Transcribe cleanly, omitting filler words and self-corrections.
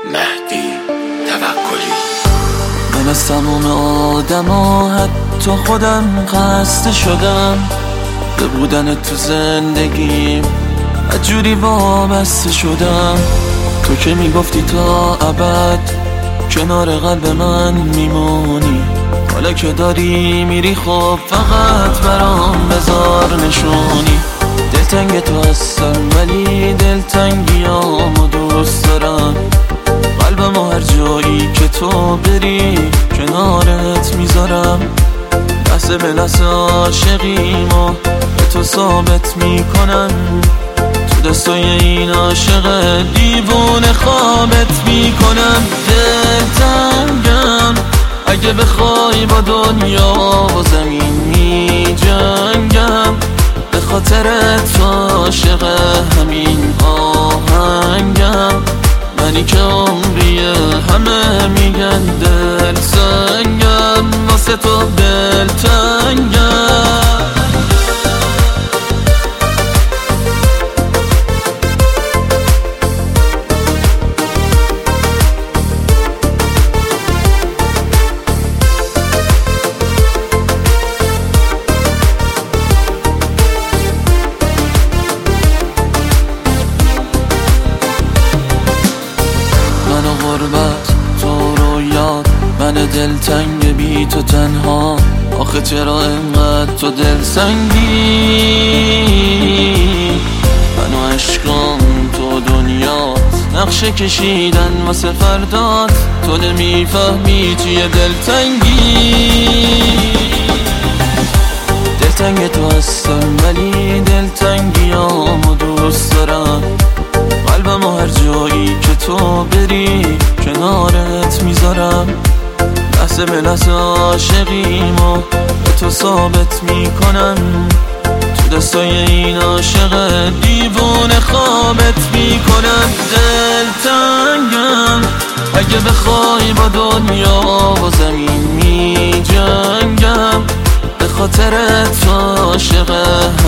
مهدی توکلی. من از تمام آدما حتی خودم خسته شدم، به بودن تو زندگیم جوری وابسته شدم. تو که میگفتی تا ابد کنار قلب من میمونی، حالا که داری میری خب فقط برام بذار نشونی. دلتنگ تو هستم ولی دلتنگیامو دوست دارم، قلبمو هر جایی که تو بری کنارت میذارم. لحظه به لحظه عاشقیمو به تو ثابت میکنم، تو دستای این عاشق دیوونه خوابت میکنم. دلتنگم اگه بخوای با دنیا و زمین میجنگم، به خاطرت عاشق همین آهنگم. منی که عمریه همه میگن دل سنگم، واسه تو دلتنگم. غربت تو رو یاد، من دلتنگ بی تو تنها. آخه چرا انقدر تو دل سنگی؟ من و عشقم تو دنیات، نقشه کشیدن واسه فردات. تو نمیفهمی چیه دلتنگی. دلتنگ تو هستم ولی دلتنگیامو دوست دارم، قلبمو هر جایی که تو بری کنارت میذارم. لحظه به لحظه عاشقیمو به تو ثابت میکنم، تو دستای این عاشق دیوونه خوابت میکنم. دلتنگم اگه بخوای با دنیا و زمین میجنگم، به خاطرت عاشق